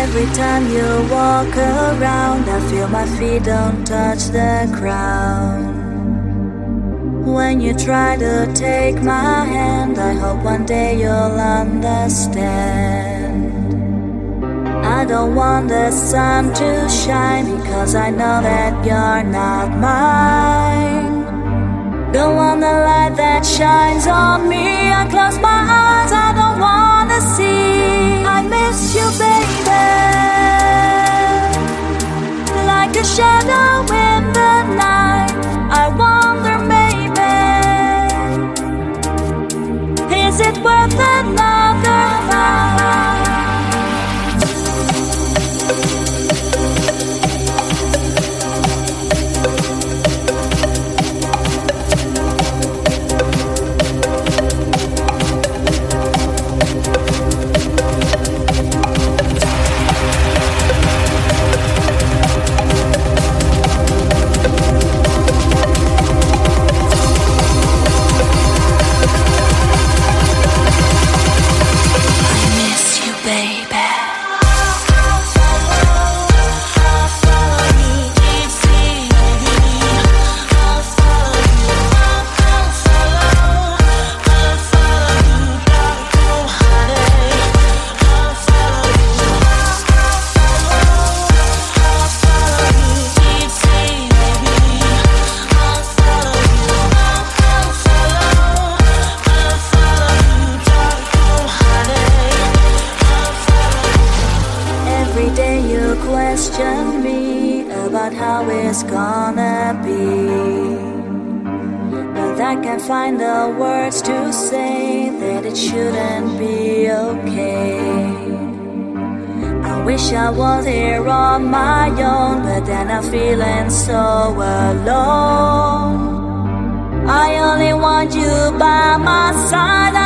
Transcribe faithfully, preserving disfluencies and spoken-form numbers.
Every time you walk around, I feel my feet don't touch the ground. When you try to take my hand, I hope one day you'll understand. I don't want the sun to shine, because I know that you're not mine. Don't want the light that shines on me. I close my eyes, I don't wanna see. I miss you, baby, like a shadow in the night. I wonder, maybe, is it worth another fight? Question me about how it's gonna be, but I can't find the words to say that it shouldn't be okay. I wish I was here on my own, but then I'm feeling so alone. I only want you by my side.